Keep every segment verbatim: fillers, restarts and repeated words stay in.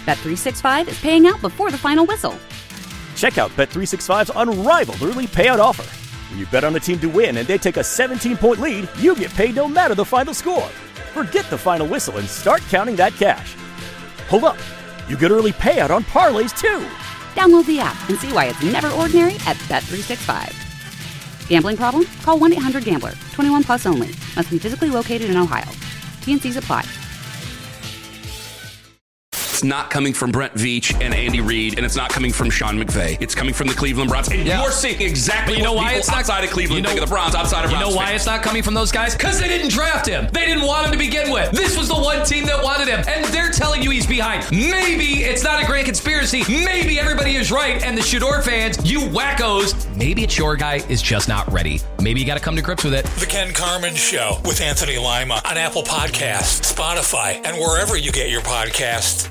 Bet three sixty-five is paying out before the final whistle. Check out Bet three sixty-five's unrivaled early payout offer. When you bet on a team to win and they take a seventeen-point lead, you get paid no matter the final score. Forget the final whistle and start counting that cash. Hold up. You get early payout on parlays, too. Download the app and see why it's never ordinary at Bet three sixty-five. Gambling problem? Call one eight hundred gambler. twenty-one plus only. Must be physically located in Ohio. T and Cs apply. It's not coming from Brent Veach and Andy Reid, and it's not coming from Sean McVay. It's coming from the Cleveland Browns. And yeah. you're seeing exactly you know what why people it's not, outside of Cleveland you know, think of the Browns, outside of You Browns know why fans. It's not coming from those guys? Because they didn't draft him. They didn't want him to begin with. This was the one team that wanted him, and they're telling you he's behind. Maybe it's not a grand conspiracy. Maybe everybody is right, and the Shador fans, you wackos, maybe it's your guy is just not ready. Maybe you got to come to grips with it. The Ken Carman Show with Anthony Lima on Apple Podcasts, Spotify, and wherever you get your podcasts.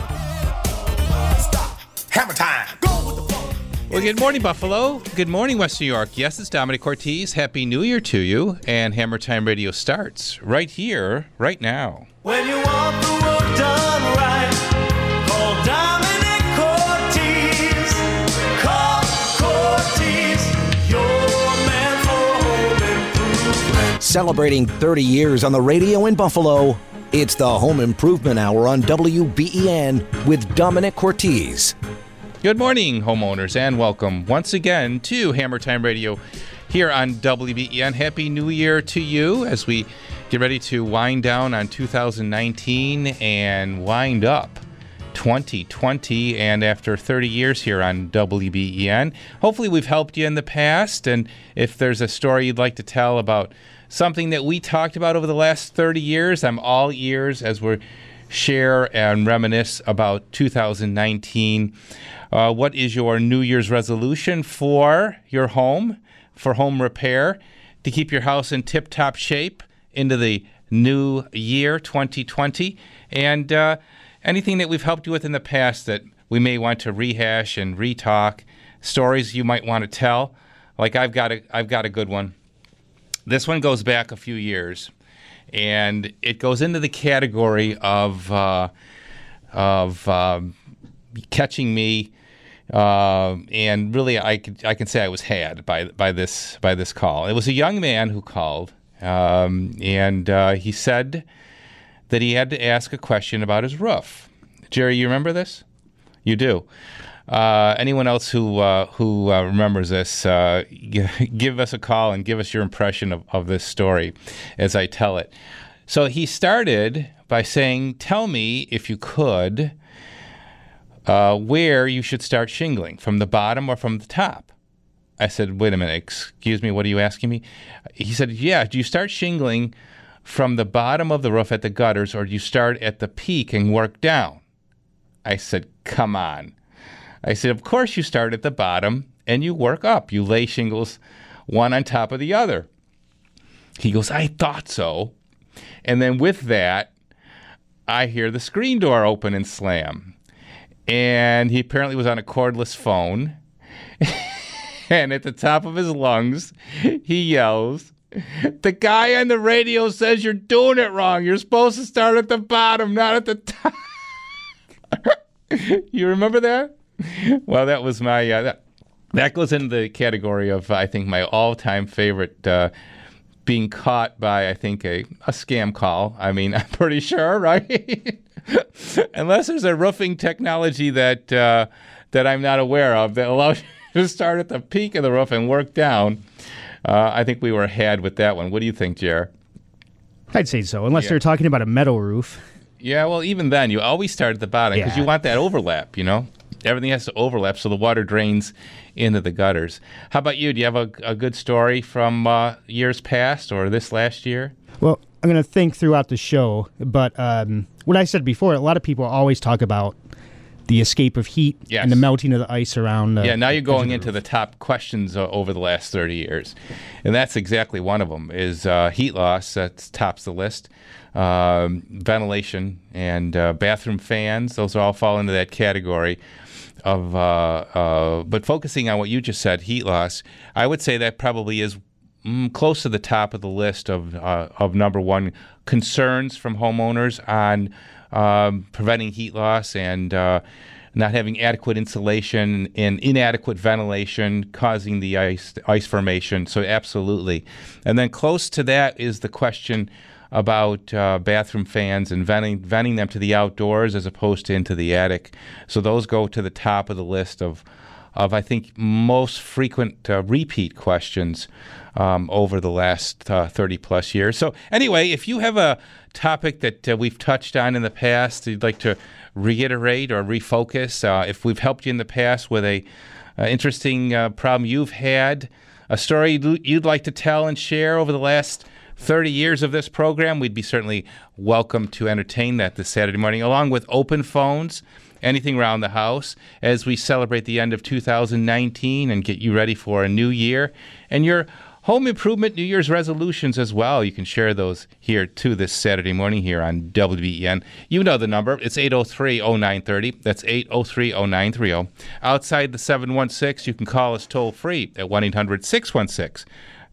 Hammer time. Go with the flow. Well, good morning, Buffalo. Good morning, West New York. Yes, it's Dominic Ortiz. Happy New Year to you. And Hammer Time Radio starts right here, right now. When you want the work done right, call Dominic Ortiz. Call Ortiz, your man for home improvement. Celebrating thirty years on the radio in Buffalo, it's the Home Improvement Hour on W B E N with Dominic Ortiz. Good morning, homeowners, and welcome once again to Hammer Time Radio here on W B E N. Happy New Year to you as we get ready to wind down on two thousand nineteen and wind up twenty twenty. And after thirty years here on W B E N, hopefully we've helped you in the past. And if there's a story you'd like to tell about something that we talked about over the last thirty years, I'm all ears as we share and reminisce about two thousand nineteen. Uh, what is your New Year's resolution for your home, for home repair, to keep your house in tip-top shape into the new year, twenty twenty? And uh, anything that we've helped you with in the past that we may want to rehash and retalk, stories you might want to tell. Like I've got a, I've got a good one. This one goes back a few years, and it goes into the category of uh, of um, catching me, uh, and really, I could I can say I was had by by this by this call. It was a young man who called, um, and uh, he said that he had to ask a question about his roof. Jerry, you remember this? You do. Uh, anyone else who uh, who uh, remembers this, uh, g- give us a call and give us your impression of, of this story as I tell it. So he started by saying, tell me, if you could, uh, where you should start shingling, from the bottom or from the top. I said, wait a minute, excuse me, what are you asking me? He said, yeah, do you start shingling from the bottom of the roof at the gutters, or do you start at the peak and work down? I said, come on. I said, of course you start at the bottom and you work up. You lay shingles one on top of the other. He goes, I thought so. And then with that, I hear the screen door open and slam. And he apparently was on a cordless phone. And at the top of his lungs, he yells, the guy on the radio says you're doing it wrong. You're supposed to start at the bottom, not at the top. You remember that? Well, that was my, uh, that, that goes into the category of, I think, my all-time favorite, uh, being caught by, I think, a, a scam call. I mean, I'm pretty sure, right? Unless there's a roofing technology that uh, that I'm not aware of that allows you to start at the peak of the roof and work down. Uh, I think we were had with that one. What do you think, Jer? I'd say so, unless Yeah. they're talking about a metal roof. Yeah, well, even then, you always start at the bottom because Yeah. you want that overlap, you know? Everything has to overlap so the water drains into the gutters. How about you? Do you have a, a good story from uh, years past or this last year? Well, I'm going to think throughout the show, but um, what I said before, a lot of people always talk about the escape of heat Yes. and the melting of the ice around. Uh, Yeah, now you're going the into roof. the top questions uh, over the last thirty years. And that's exactly one of them, is uh, heat loss. That tops the list. Um, ventilation and uh, bathroom fans, those all fall into that category of, uh, uh, but focusing on what you just said, heat loss, I would say that probably is mm, close to the top of the list of, uh, of number one concerns from homeowners on um, preventing heat loss and uh, not having adequate insulation and inadequate ventilation causing the ice ice formation. So absolutely. And then close to that is the question about uh, bathroom fans and venting, venting them to the outdoors as opposed to into the attic. So those go to the top of the list of, of I think, most frequent uh, repeat questions um, over the last uh, thirty plus years. So anyway, if you have a topic that uh, we've touched on in the past, you'd like to reiterate or refocus, uh, if we've helped you in the past with a uh, interesting uh, problem you've had, a story you'd, you'd like to tell and share over the last thirty years of this program, we'd be certainly welcome to entertain that this Saturday morning, along with open phones, anything around the house, as we celebrate the end of two thousand nineteen and get you ready for a new year. And your home improvement New Year's resolutions as well. You can share those here, too, this Saturday morning here on W B E N. You know the number. It's eight oh three oh nine three oh. That's eight oh three oh nine three oh. Outside the seven one six, you can call us toll-free at one eight hundred six one six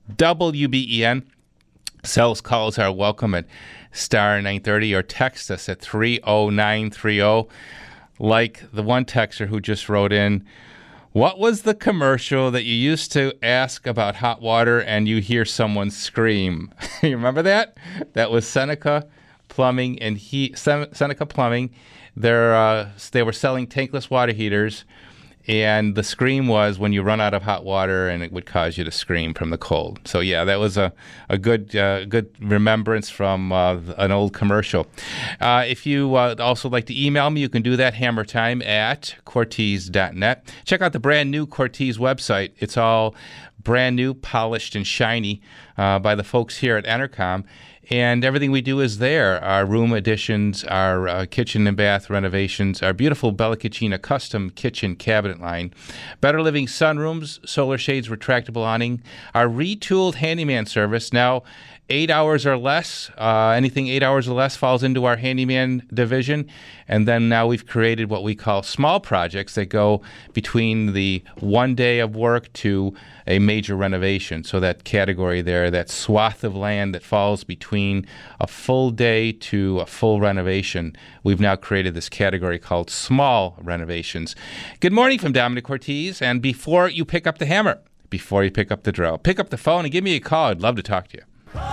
W B E N. Sales calls are welcome at star nine thirty or text us at three oh nine three oh. Like the one texter who just wrote in, what was the commercial that you used to ask about hot water and you hear someone scream? You remember that? That was Seneca Plumbing and he Seneca Plumbing. They're, uh, they were selling tankless water heaters. And the scream was when you run out of hot water, and it would cause you to scream from the cold. So yeah, that was a a good uh, good remembrance from uh, an old commercial. Uh, if you uh, also like to email me, you can do that, hammertime at cortez dot net. Check out the brand new Cortez website. It's all brand new, polished, and shiny uh, by the folks here at Entercom. And everything we do is there. Our room additions, our uh, kitchen and bath renovations, our beautiful Bella Cucina custom kitchen cabinet line, better living sunrooms, solar shades, retractable awning, our retooled handyman service. Now, eight hours or less, uh, anything eight hours or less falls into our handyman division. And then now we've created what we call small projects that go between the one day of work to a major renovation. So that category there, that swath of land that falls between a full day to a full renovation, we've now created this category called small renovations. Good morning from Dominic Cortez. And before you pick up the hammer, before you pick up the drill, pick up the phone and give me a call. I'd love to talk to you.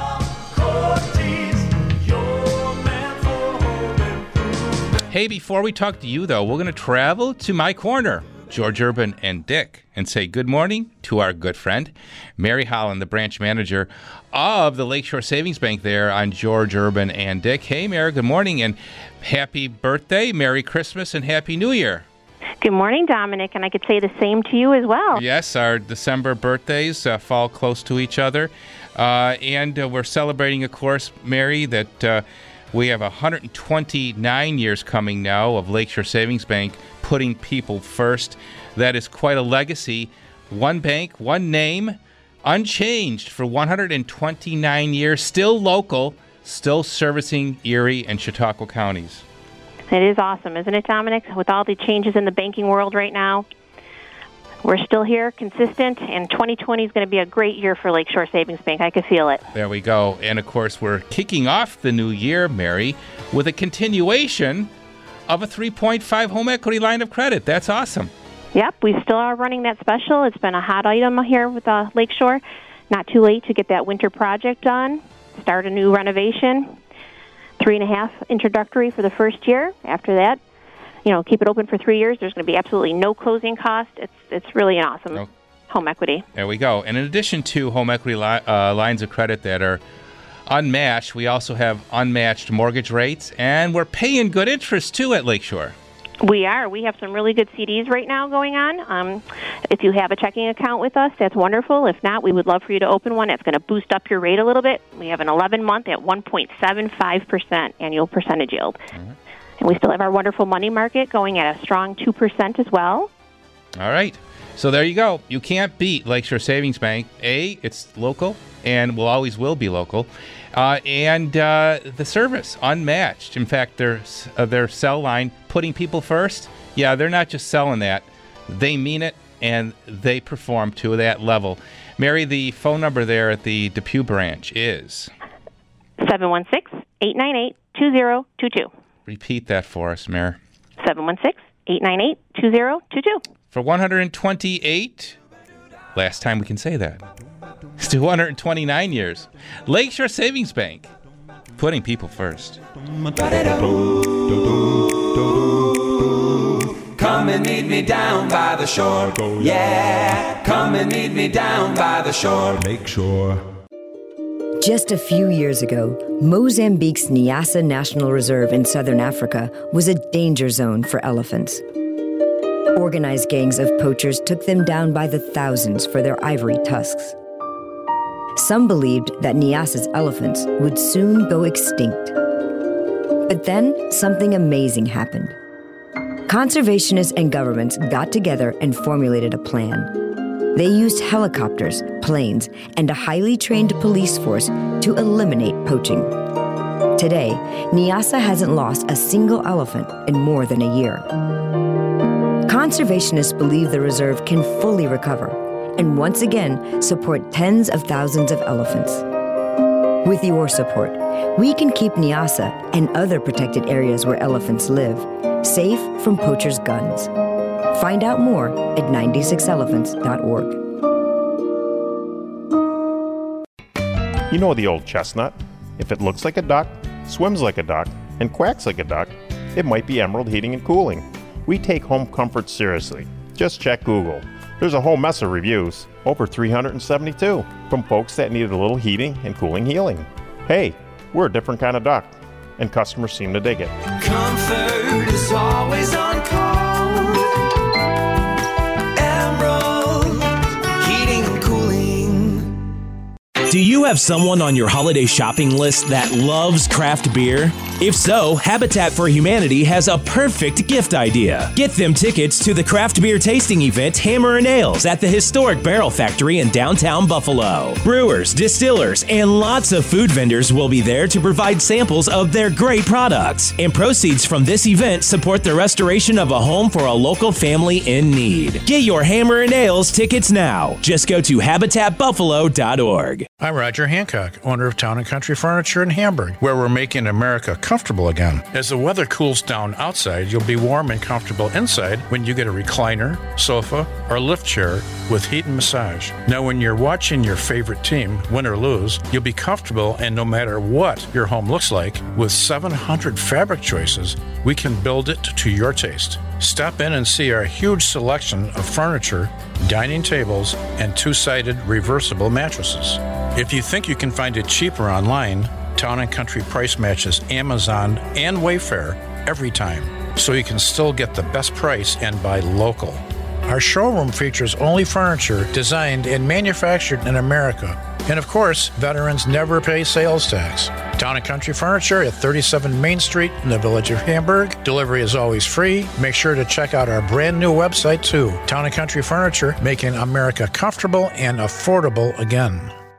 Hey, before we talk to you, though, we're going to travel to my corner, George Urban and Dick, and say good morning to our good friend, Mary Holland, the branch manager of the Lakeshore Savings Bank there on George Urban and Dick. Hey, Mary, good morning, and happy birthday, Merry Christmas, and Happy New Year. Good morning, Dominic, and I could say the same to you as well. Yes, our December birthdays uh, fall close to each other, uh, and uh, we're celebrating, of course, Mary, that uh, we have one hundred twenty-nine years coming now of Lakeshore Savings Bank putting people first. That is quite a legacy. One bank, one name, unchanged for one hundred twenty-nine years, still local, still servicing Erie and Chautauqua counties. It is awesome, isn't it, Dominic? With all the changes in the banking world right now, we're still here, consistent, and twenty twenty is going to be a great year for Lakeshore Savings Bank. I could feel it. There we go. And, of course, we're kicking off the new year, Mary, with a continuation of a three point five home equity line of credit. That's awesome. Yep, we still are running that special. It's been a hot item here with uh, Lakeshore. Not too late to get that winter project done, start a new renovation. Three and a half introductory for the first year. After that, you know, keep it open for three years. There's going to be absolutely no closing cost. It's it's really an awesome oh. home equity. There we go. And in addition to home equity li- uh, lines of credit that are unmatched, we also have unmatched mortgage rates, and we're paying good interest, too, at Lakeshore. We are. We have some really good C Ds right now going on. Um, if you have a checking account with us, that's wonderful. If not, we would love for you to open one. It's going to boost up your rate a little bit. We have an eleven-month at one point seven five percent annual percentage yield. Mm-hmm. And we still have our wonderful money market going at a strong two percent as well. All right. So there you go. You can't beat Lakeshore Savings Bank. A, it's local, and will always will be local. Uh, and uh, the service, unmatched. In fact, their, uh, their cell line, putting people first, yeah, they're not just selling that. They mean it, and they perform to that level. Mary, the phone number there at the Depew branch is? seven one six, eight nine eight, two zero two two. Repeat that for us, Mayor. seven one six, eight nine eight, two zero two two. For one hundred twenty-eight, last time we can say that. It's two hundred twenty-nine years. Lakeshore Savings Bank, putting people first. Come and meet me down by the shore. Yeah, come and meet me down by the shore. Lakeshore. Just a few years ago, Mozambique's Niassa National Reserve in southern Africa was a danger zone for elephants. Organized gangs of poachers took them down by the thousands for their ivory tusks. Some believed that Niassa's elephants would soon go extinct. But then something amazing happened. Conservationists and governments got together and formulated a plan. They used helicopters, planes, and a highly trained police force to eliminate poaching. Today, Niassa hasn't lost a single elephant in more than a year. Conservationists believe the reserve can fully recover and once again support tens of thousands of elephants. With your support, we can keep Niassa and other protected areas where elephants live safe from poachers' guns. Find out more at ninety-six elephants dot org. You know the old chestnut. If it looks like a duck, swims like a duck, and quacks like a duck, it might be Emerald Heating and Cooling. We take home comfort seriously. Just check Google. There's a whole mess of reviews, over three hundred seventy-two, from folks that needed a little heating and cooling healing. Hey, we're a different kind of duck, and customers seem to dig it. Comfort is always on call. Emerald Heating and Cooling. Do you have someone on your holiday shopping list that loves craft beer? If so, Habitat for Humanity has a perfect gift idea. Get them tickets to the craft beer tasting event Hammer and Ales at the historic Barrel Factory in downtown Buffalo. Brewers, distillers, and lots of food vendors will be there to provide samples of their great products. And proceeds from this event support the restoration of a home for a local family in need. Get your Hammer and Ales tickets now. Just go to habitat buffalo dot org. I'm Roger Hancock, owner of Town and Country Furniture in Hamburg, where we're making America comfortable again. As the weather cools down outside, you'll be warm and comfortable inside when you get a recliner, sofa, or lift chair with heat and massage. Now, when you're watching your favorite team, win or lose, you'll be comfortable, and no matter what your home looks like, with seven hundred fabric choices, we can build it to your taste. Stop in and see our huge selection of furniture, dining tables, and two-sided reversible mattresses. If you think you can find it cheaper online, Town and Country price matches Amazon and Wayfair every time, so you can still get the best price and buy local. Our showroom features only furniture designed and manufactured in America. And of course, veterans never pay sales tax. Town and Country Furniture at thirty-seven Main Street in the village of Hamburg. Delivery is always free. Make sure to check out our brand new website too. Town and Country Furniture, making America comfortable and affordable again.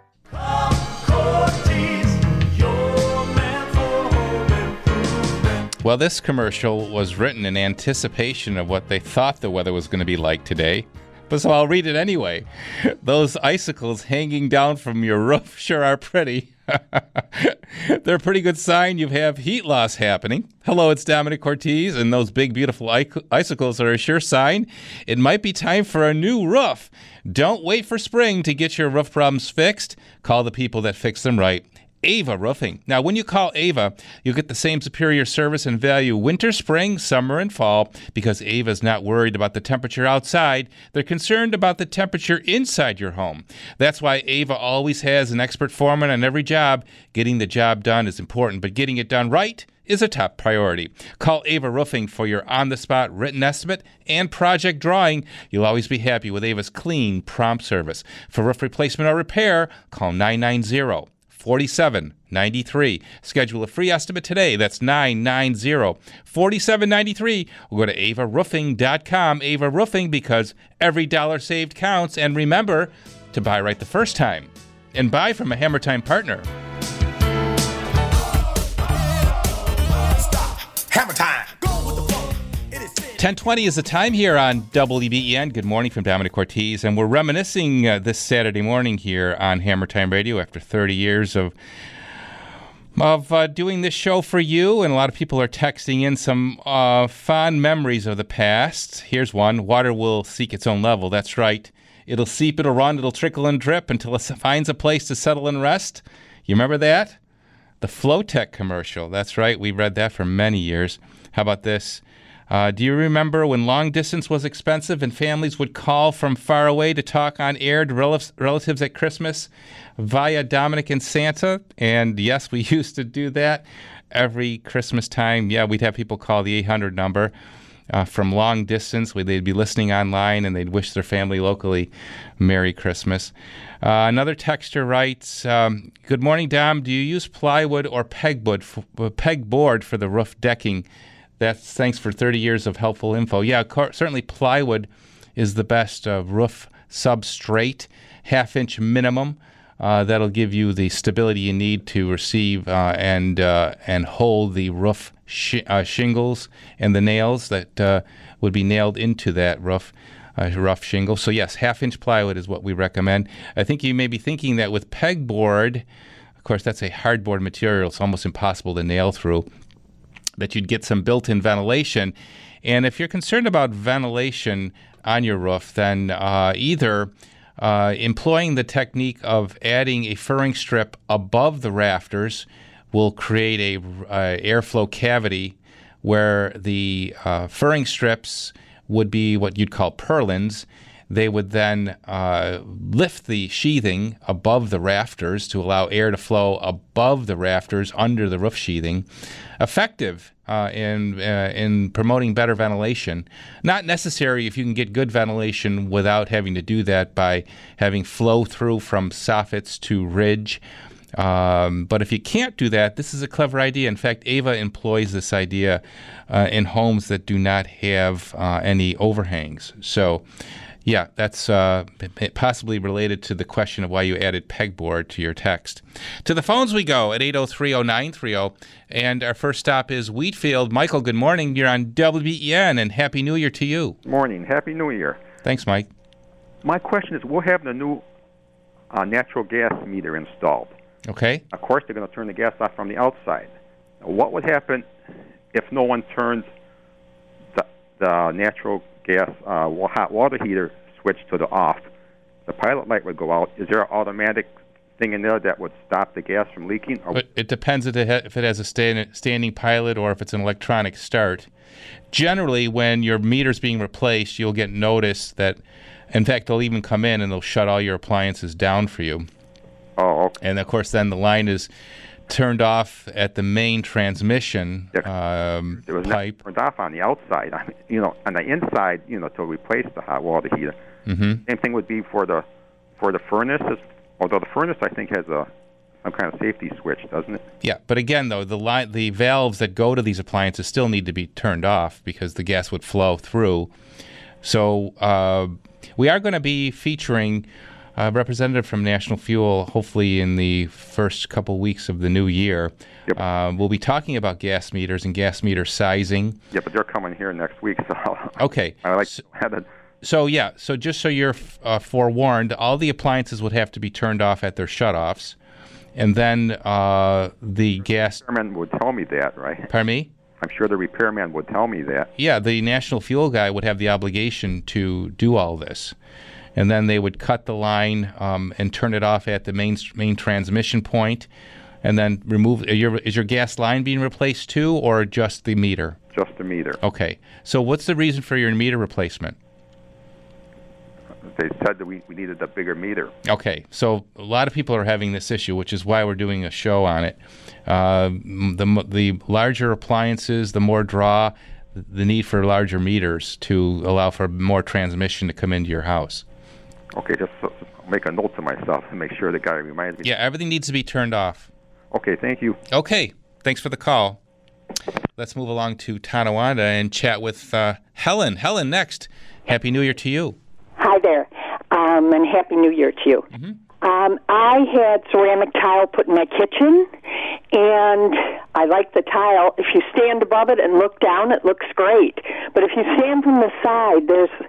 Well, this commercial was written in anticipation of what they thought the weather was going to be like today. But so I'll read it anyway. Those icicles hanging down from your roof sure are pretty. They're a pretty good sign you have heat loss happening. Hello, it's Dominic Ortiz, and those big, beautiful icicles are a sure sign it might be time for a new roof. Don't wait for spring to get your roof problems fixed. Call the people that fix them right. Ava Roofing. Now, when you call Ava, you'll get the same superior service and value winter, spring, summer, and fall because Ava's not worried about the temperature outside. They're concerned about the temperature inside your home. That's why Ava always has an expert foreman on every job. Getting the job done is important, but getting it done right is a top priority. Call Ava Roofing for your on-the-spot written estimate and project drawing. You'll always be happy with Ava's clean, prompt service. For roof replacement or repair, call nine nine zero, four seven nine three. Schedule a free estimate today. That's nine nine zero, four seven nine three. Or go to ava roofing dot com. Ava Roofing, because every dollar saved counts. And remember to buy right the first time. And buy from a Hammer Time partner. Hammer Time. ten twenty is the time here on W B E N. Good morning from Dominic Ortiz. And we're reminiscing uh, this Saturday morning here on Hammer Time Radio after thirty years of of uh, doing this show for you, and a lot of people are texting in some uh, fond memories of the past. Here's one. Water will seek its own level. That's right. It'll seep, it'll run, it'll trickle and drip until it finds a place to settle and rest. You remember that? The Flowtech commercial. That's right. We read that for many years. How about this? Uh, do you remember when long distance was expensive and families would call from far away to talk on air to rel- relatives at Christmas via Dominic and Santa? And yes, we used to do that every Christmas time. Yeah, we'd have people call the eight hundred number uh, from long distance. They'd be listening online and they'd wish their family locally Merry Christmas. Uh, another texter writes, um, good morning, Dom. Do you use plywood or pegboard for, uh, pegboard for the roof decking? That's thanks for thirty years of helpful info. Yeah, certainly plywood is the best uh, roof substrate, half-inch minimum. Uh, that'll give you the stability you need to receive uh, and uh, and hold the roof sh- uh, shingles and the nails that uh, would be nailed into that roof. Uh, rough shingle. So yes, half-inch plywood is what we recommend. I think you may be thinking that with pegboard, of course, that's a hardboard material. It's almost impossible to nail through, that you'd get some built-in ventilation. And if you're concerned about ventilation on your roof, then uh, either uh, employing the technique of adding a furring strip above the rafters will create a uh, airflow cavity where the uh, furring strips would be what you'd call purlins. They would then uh, lift the sheathing above the rafters to allow air to flow above the rafters under the roof sheathing. Effective uh, in uh, in promoting better ventilation. Not necessary if you can get good ventilation without having to do that by having flow through from soffits to ridge. Um, but if you can't do that, this is a clever idea. In fact, Ava employs this idea uh, in homes that do not have uh, any overhangs. So, yeah, that's uh, possibly related to the question of why you added pegboard to your text. To the phones we go at eight oh three oh nine three oh. And our first stop is Wheatfield. Michael, good morning. You're on W B E N, and Happy New Year to you. Morning. Happy New Year. Thanks, Mike. My question is, we're having a new uh, natural gas meter installed. Okay. Of course, they're going to turn the gas off from the outside. Now, what would happen if no one turns the, the natural gas uh, hot water heater switch to the off? The pilot light would go out. Is there an automatic thing in there that would stop the gas from leaking? Or but it depends if it has a stand, standing pilot or if it's an electronic start. Generally, when your meter's being replaced, you'll get notice that, in fact, they'll even come in and they'll shut all your appliances down for you. Oh, okay. And, of course, then the line is turned off at the main transmission um, it was pipe. Turned off on the outside. I mean, you know, on the inside, you know, to replace the hot water heater. Mm-hmm. Same thing would be for the for the furnace. Although the furnace, I think, has a some kind of safety switch, doesn't it? Yeah, but again, though, the line, the valves that go to these appliances still need to be turned off because the gas would flow through. So uh, we are going to be featuring a representative from National Fuel, hopefully in the first couple weeks of the new year. Yep. Uh, we'll be talking about gas meters and gas meter sizing. Yeah, but they're coming here next week, so okay. I like so, to have it. So yeah, so just so you're uh, forewarned, all the appliances would have to be turned off at their shutoffs, and then uh, the gas. The repairman would tell me that, right? Pardon me? I'm sure the repairman would tell me that. Yeah, the National Fuel guy would have the obligation to do all this. And then they would cut the line um, and turn it off at the main main transmission point, and then remove. Are your, is your gas line being replaced too, or just the meter? Just the meter. Okay. So what's the reason for your meter replacement? They said that we, we needed a bigger meter. Okay. So a lot of people are having this issue, which is why we're doing a show on it. Uh, the the larger appliances, the more draw, the need for larger meters to allow for more transmission to come into your house. Okay, just so, make a note to myself to make sure the guy reminds me. Yeah, everything needs to be turned off. Okay, thank you. Okay, thanks for the call. Let's move along to Tonawanda and chat with uh, Helen. Helen, next. Happy New Year to you. Hi there, um, and Happy New Year to you. Mm-hmm. Um, I had ceramic tile put in my kitchen, and I like the tile. If you stand above it and look down, it looks great. But if you stand from the side, there's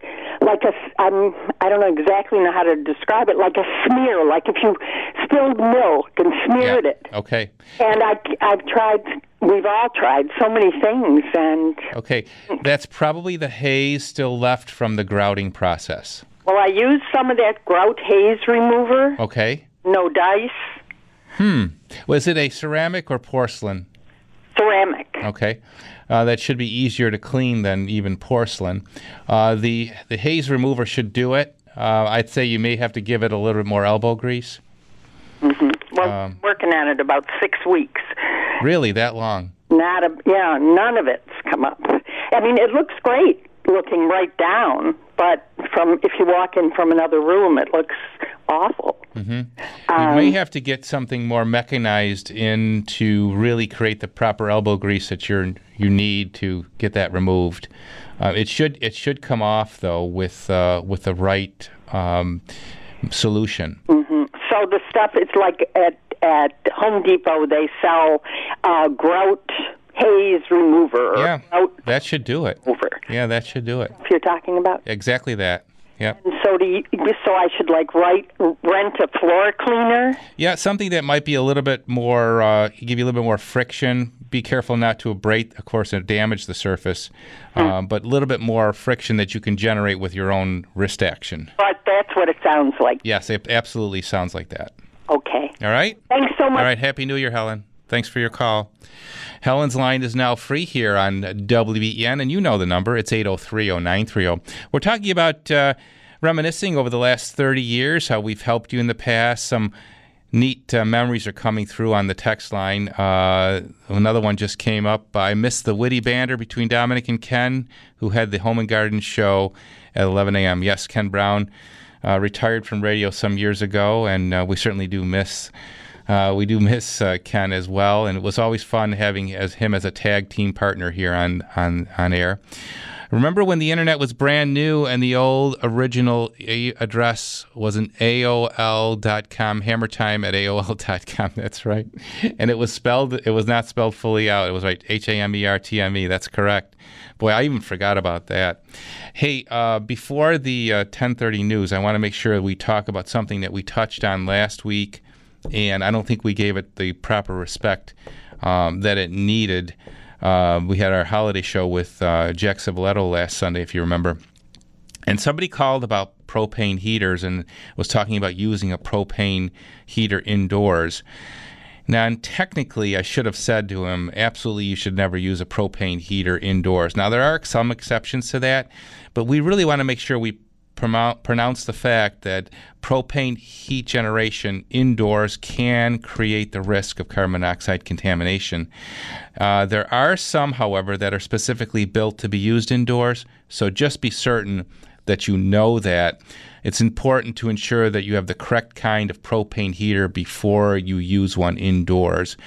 like a, I'm, I don't know exactly know how to describe it, like a smear, like if you spilled milk and smeared Yeah. it. Okay. And I, I've tried, we've all tried so many things, and... Okay. That's probably the haze still left from the grouting process. Well, I used some of that grout haze remover. Okay. No dice. Hmm. Was it a ceramic or porcelain? Ceramic. Okay. Uh, that should be easier to clean than even porcelain. Uh, the the haze remover should do it. Uh, I'd say you may have to give it a little bit more elbow grease. Mm-hmm. Well, Um, working on it about six weeks. Really, that long? Not a, yeah, none of it's come up. I mean, it looks great looking right down, but from if you walk in from another room, it looks awful. Mm-hmm. Um, you may have to get something more mechanized in to really create the proper elbow grease that you you need to get that removed. Uh, it should it should come off though with uh, with the right um, solution. hmm So the stuff, it's like at at Home Depot they sell uh, grout haze remover. Or Yeah, grout that should do it. remover. Yeah, that should do it. If you're talking about. Exactly that. Yep. And so do you, so I should like write, rent a floor cleaner. Yeah, something that might be a little bit more, uh, give you a little bit more friction. Be careful not to abrade, of course, and damage the surface, um, but a little bit more friction that you can generate with your own wrist action. But that's what it sounds like. Yes, it absolutely sounds like that. Okay. All right? Thanks so much. All right, Happy New Year, Helen. Thanks for your call. Helen's line is now free here on W B E N, and you know the number. It's eight oh three oh nine three oh. We're talking about uh, reminiscing over the last thirty years, how we've helped you in the past. Some neat uh, memories are coming through on the text line. Uh, another one just came up. I missed the witty banter between Dominic and Ken, who had the Home and Garden show at eleven a.m. Yes, Ken Brown uh, retired from radio some years ago, and uh, we certainly do miss Uh, we do miss uh, Ken as well, and it was always fun having as him as a tag team partner here on, on, on air. Remember when the internet was brand new and the old original a- address was an A O L dot com, hammertime at A O L dot com, that's right. And it was spelled, it was not spelled fully out. It was right, H A M E R T M E, that's correct. Boy, I even forgot about that. Hey, uh, before the uh, ten thirty news, I want to make sure we talk about something that we touched on last week, and I don't think we gave it the proper respect um, that it needed. Uh, we had our holiday show with uh, Jack Civiletto last Sunday, if you remember. And somebody called about propane heaters and was talking about using a propane heater indoors. Now, and technically, I should have said to him, absolutely, you should never use a propane heater indoors. Now, there are some exceptions to that, but we really want to make sure we pronounce the fact that propane heat generation indoors can create the risk of carbon monoxide contamination. Uh, there are some, however, that are specifically built to be used indoors, so just be certain that you know that. It's important to ensure that you have the correct kind of propane heater before you use one indoors,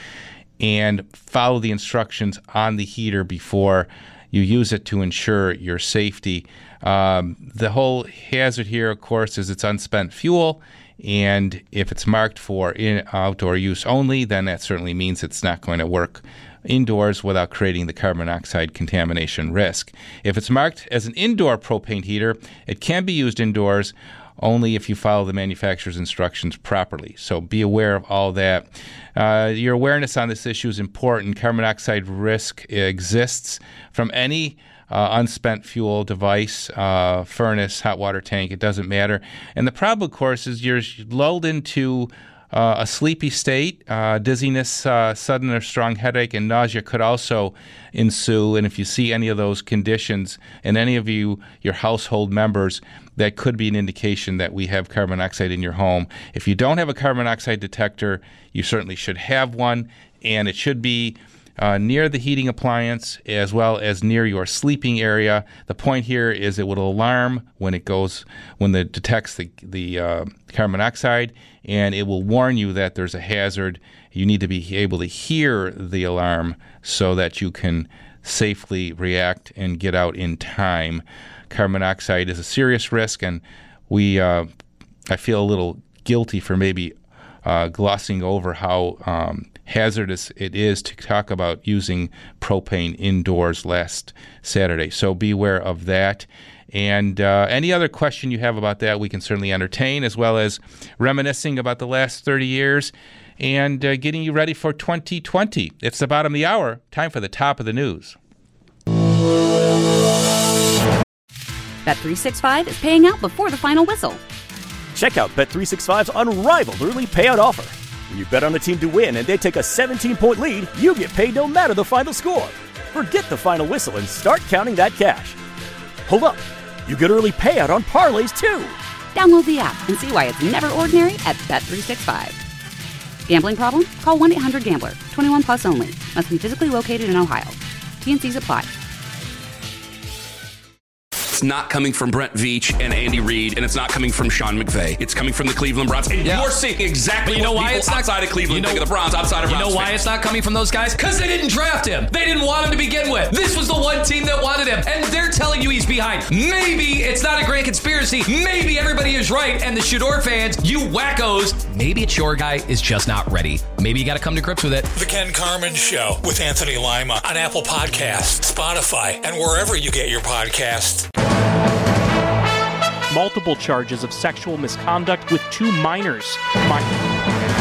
and follow the instructions on the heater before you use it to ensure your safety. Um, the whole hazard here, of course, is it's unspent fuel, and if it's marked for in outdoor use only, then that certainly means it's not going to work indoors without creating the carbon monoxide contamination risk. If it's marked as an indoor propane heater, it can be used indoors only if you follow the manufacturer's instructions properly. So be aware of all that. Uh, your awareness on this issue is important. Carbon monoxide risk exists from any uh, unspent fuel device, uh, furnace, hot water tank, it doesn't matter. And the problem, of course, is you're lulled into uh, a sleepy state. Uh, dizziness, uh, sudden or strong headache, and nausea could also ensue. And if you see any of those conditions in any of you, your household members, that could be an indication that we have carbon monoxide in your home. If you don't have a carbon monoxide detector, you certainly should have one, and it should be uh, near the heating appliance as well as near your sleeping area. The point here is it will alarm when it goes, when it detects the, the uh, carbon monoxide, and it will warn you that there's a hazard. You need to be able to hear the alarm so that you can safely react and get out in time. Carbon monoxide is a serious risk, and we, uh, I feel a little guilty for maybe uh, glossing over how um, hazardous it is to talk about using propane indoors last Saturday. So be aware of that. And uh, any other question you have about that, we can certainly entertain, as well as reminiscing about the last thirty years and uh, getting you ready for twenty twenty. It's the bottom of the hour. Time for the top of the news. Bet three sixty-five is paying out before the final whistle. Check out Bet three sixty-five's unrivaled early payout offer. When you bet on a team to win and they take a seventeen-point lead, you get paid no matter the final score. Forget the final whistle and start counting that cash. Hold up. You get early payout on parlays, too. Download the app and see why it's never ordinary at Bet three sixty-five. Gambling problem? Call one eight hundred gambler. twenty-one plus only. Must be physically located in Ohio. T N Cs apply. It's not coming from Brent Veach and Andy Reid, and it's not coming from Sean McVay. It's coming from the Cleveland Browns. And yeah. you're seeing exactly you know what why people it's not, outside of Cleveland you know, think of the Browns, outside of You Browns know why fans. it's not coming from those guys? Because they didn't draft him. They didn't want him to begin with. This was the one team that wanted him, and they're telling you he's behind. Maybe it's not a grand conspiracy. Maybe everybody is right, and the Shador fans, you wackos, maybe it's your guy is just not ready. Maybe you got to come to grips with it. The Ken Carman Show with Anthony Lima on Apple Podcasts, Spotify, and wherever you get your podcasts. Multiple charges of sexual misconduct with two minors. Min-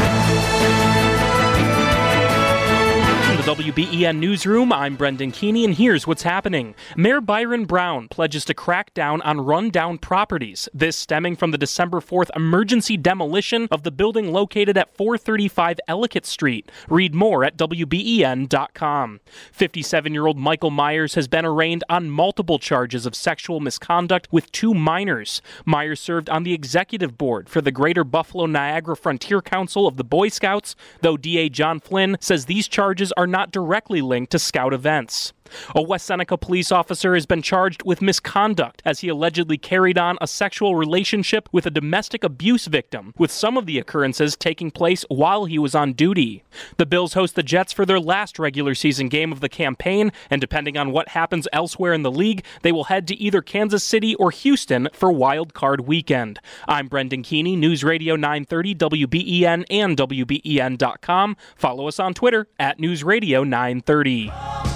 From the W B E N Newsroom, I'm Brendan Keeney, and here's what's happening. Mayor Byron Brown pledges to crack down on run-down properties, this stemming from the December fourth emergency demolition of the building located at four thirty-five Ellicott Street. Read more at W B E N dot com. fifty-seven-year-old Michael Myers has been arraigned on multiple charges of sexual misconduct with two minors. Myers served on the executive board for the Greater Buffalo Niagara Frontier Council of the Boy Scouts, though D A John Flynn says these charges are not directly linked to Scout events. A West Seneca police officer has been charged with misconduct as he allegedly carried on a sexual relationship with a domestic abuse victim, with some of the occurrences taking place while he was on duty. The Bills host the Jets for their last regular season game of the campaign, and depending on what happens elsewhere in the league, they will head to either Kansas City or Houston for Wild Card Weekend. I'm Brendan Keeney, News Radio nine thirty, W B E N and W B E N dot com. Follow us on Twitter at News Radio nine thirty.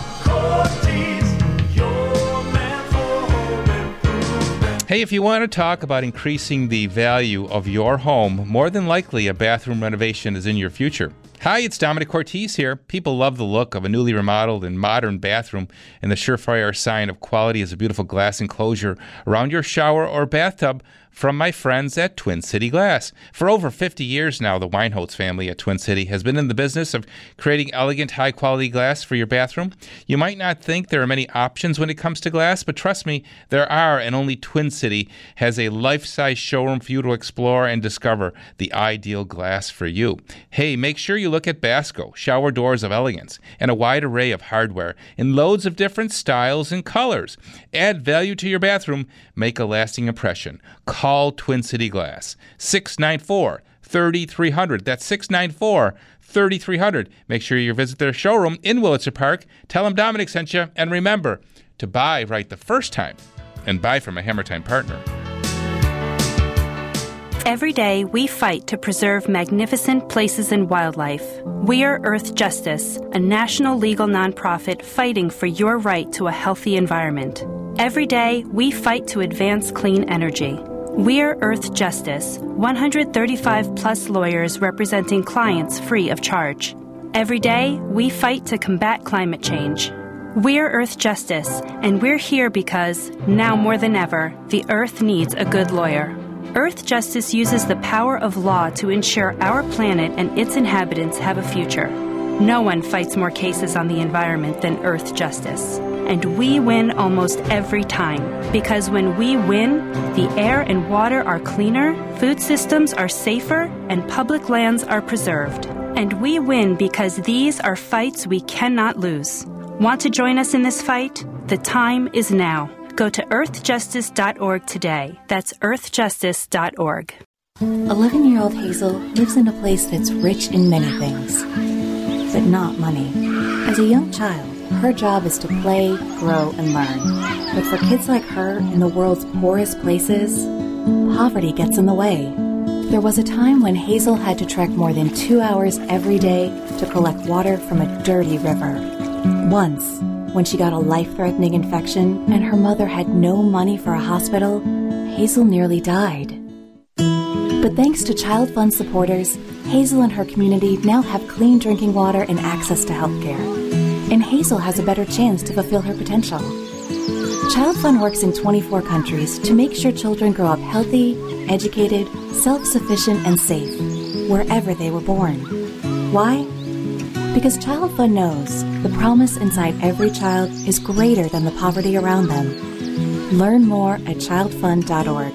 Hey, if you want to talk about increasing the value of your home, more than likely a bathroom renovation is in your future. Hi, it's Dominic Ortiz here. People love the look of a newly remodeled and modern bathroom, and the surefire sign of quality is a beautiful glass enclosure around your shower or bathtub from my friends at Twin City Glass. For over fifty years now, the Weinholtz family at Twin City has been in the business of creating elegant, high-quality glass for your bathroom. You might not think there are many options when it comes to glass, but trust me, there are, and only Twin City has a life-size showroom for you to explore and discover the ideal glass for you. Hey, make sure you look at Basco, shower doors of elegance, and a wide array of hardware in loads of different styles and colors. Add value to your bathroom, make a lasting impression. Call Twin City Glass, six nine four, three three zero zero. That's six nine four, three three zero zero. Make sure you visit their showroom in Willitzer Park. Tell them Dominic sent you. And remember, to buy right the first time and buy from a Hammer Time partner. Every day, we fight to preserve magnificent places and wildlife. We are Earth Justice, a national legal nonprofit fighting for your right to a healthy environment. Every day, we fight to advance clean energy. We are Earth Justice, one hundred thirty-five plus lawyers representing clients free of charge. Every day, we fight to combat climate change. We're Earth Justice, and we're here because, now more than ever, the Earth needs a good lawyer. Earth Justice uses the power of law to ensure our planet and its inhabitants have a future. No one fights more cases on the environment than Earth Justice. And we win almost every time. Because when we win, the air and water are cleaner, food systems are safer, and public lands are preserved. And we win because these are fights we cannot lose. Want to join us in this fight? The time is now. Go to earth justice dot org today. That's earth justice dot org. eleven-year-old Hazel lives in a place that's rich in many things, but not money. As a young child, her job is to play, grow, and learn. But for kids like her in the world's poorest places, poverty gets in the way. There was a time when Hazel had to trek more than two hours every day to collect water from a dirty river. Once, when she got a life-threatening infection and her mother had no money for a hospital, Hazel nearly died. But thanks to Child Fund supporters, Hazel and her community now have clean drinking water and access to health care. And Hazel has a better chance to fulfill her potential. Child Fund works in twenty-four countries to make sure children grow up healthy, educated, self-sufficient, and safe, wherever they were born. Why? Because Child Fund knows the promise inside every child is greater than the poverty around them. Learn more at child fund dot org.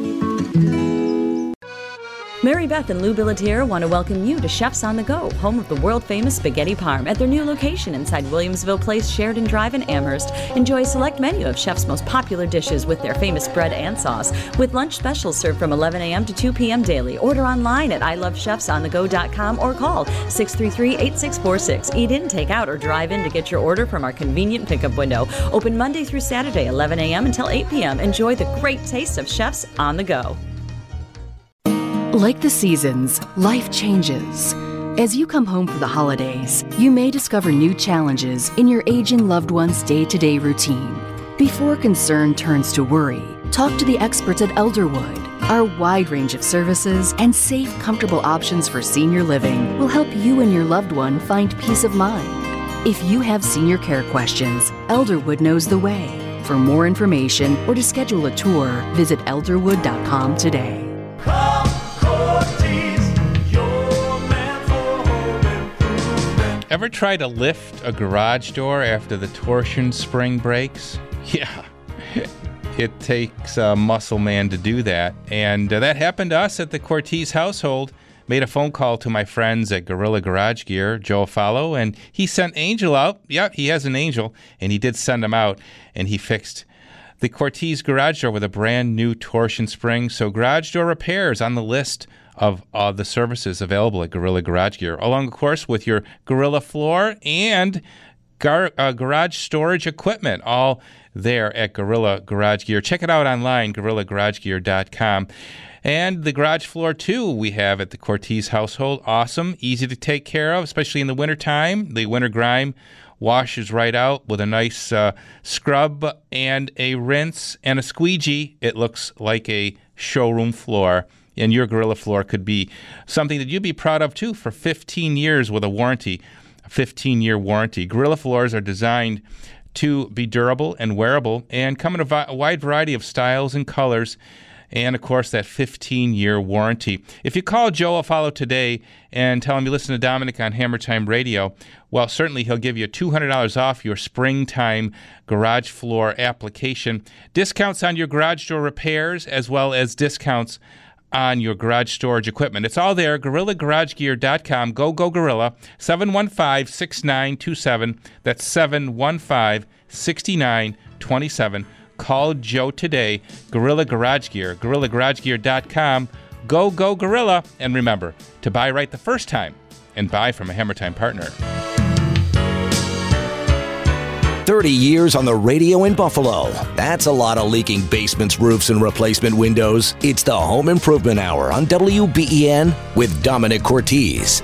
Mary Beth and Lou Billatier want to welcome you to Chefs on the Go, home of the world-famous spaghetti parm, at their new location inside Williamsville Place, Sheridan Drive in Amherst. Enjoy a select menu of Chef's most popular dishes with their famous bread and sauce, with lunch specials served from eleven a.m. to two p.m. daily. Order online at i love chefs on the go dot com or call six three three, eight six four six. Eat in, take out, or drive in to get your order from our convenient pickup window. Open Monday through Saturday, eleven a.m. until eight p.m. Enjoy the great taste of Chefs on the Go. Like the seasons, life changes. As you come home for the holidays, you may discover new challenges in your aging loved one's day-to-day routine. Before concern turns to worry, talk to the experts at Elderwood. Our wide range of services and safe, comfortable options for senior living will help you and your loved one find peace of mind. If you have senior care questions, Elderwood knows the way. For more information or to schedule a tour, visit elderwood dot com today. Ever try to lift a garage door after the torsion spring breaks? Yeah, it takes a muscle man to do that. And uh, that happened to us at the Cortez household. Made a phone call to my friends at Gorilla Garage Gear, Joe Follow, and he sent Angel out. Yep, he has an Angel, and he did send him out, and he fixed the Cortez garage door with a brand new torsion spring. So garage door repairs on the list of uh, the services available at Gorilla Garage Gear, along, of course, with your Gorilla floor and gar- uh, garage storage equipment, all there at Gorilla Garage Gear. Check it out online, gorilla garage gear dot com. And the garage floor, too, we have at the Cortez household. Awesome, easy to take care of, especially in the wintertime. The winter grime washes right out with a nice uh, scrub and a rinse and a squeegee. It looks like a showroom floor. And your Gorilla floor could be something that you'd be proud of, too, for fifteen years with a warranty, a fifteen-year warranty. Gorilla floors are designed to be durable and wearable and come in a, vi- a wide variety of styles and colors. And, of course, that fifteen-year warranty. If you call Joe Follow today and tell him you listen to Dominic on Hammer Time Radio, well, certainly he'll give you two hundred dollars off your springtime garage floor application. Discounts on your garage door repairs as well as discounts on your garage storage equipment. It's all there, gorilla garage gear dot com. Go, go, Gorilla. seven one five, six nine two seven. That's seven one five, six nine two seven. Call Joe today. Gorilla Garage Gear, gorilla garage gear dot com. Go, go, Gorilla. And remember, to buy right the first time and buy from a Hammer Time partner. thirty years on the radio in Buffalo. That's a lot of leaking basements, roofs, and replacement windows. It's the Home Improvement Hour on W B E N with Dominic Cortez.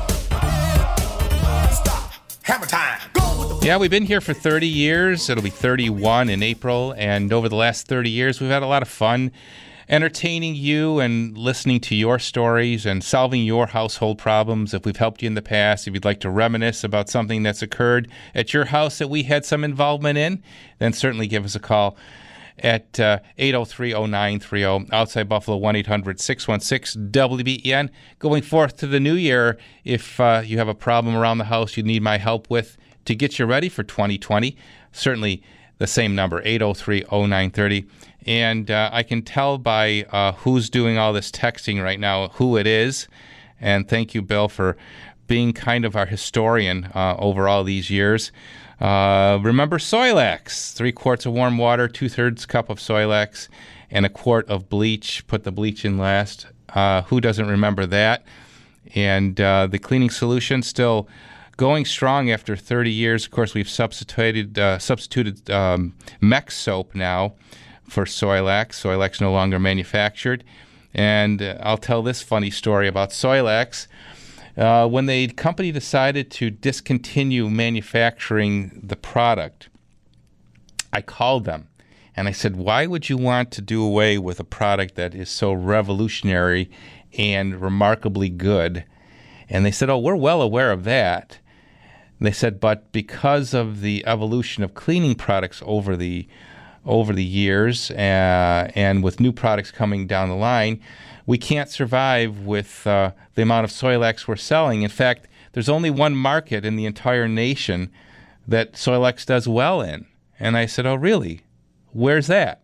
Hammer time. Yeah, we've been here for thirty years. It'll be thirty-one in April. And over the last thirty years, we've had a lot of fun entertaining you and listening to your stories and solving your household problems. If we've helped you in the past, if you'd like to reminisce about something that's occurred at your house that we had some involvement in, then certainly give us a call at uh, eight oh three, oh nine three oh. Outside Buffalo, one eight hundred, six one six, W B E N. Going forth to the new year, if uh, you have a problem around the house you need my help with to get you ready for twenty twenty, certainly the same number, eight oh three, oh nine three oh. And uh, I can tell by uh, who's doing all this texting right now who it is. And thank you, Bill, for being kind of our historian uh, over all these years. Uh, remember Soilex, three quarts of warm water, two-thirds cup of Soilex, and a quart of bleach. Put the bleach in last. Uh, who doesn't remember that? And uh, the cleaning solution still going strong after thirty years. Of course, we've substituted uh, substituted um, Mex soap now for Soilex. Soilex no longer manufactured. And uh, I'll tell this funny story about Soilex. Uh, when the company decided to discontinue manufacturing the product, I called them and I said, why would you want to do away with a product that is so revolutionary and remarkably good? And they said, oh, we're well aware of that. And they said, but because of the evolution of cleaning products over the over the years uh, and with new products coming down the line, we can't survive with uh, the amount of Soilex we're selling. In fact, there's only one market in the entire nation that Soilex does well in. And I said, oh, really? Where's that?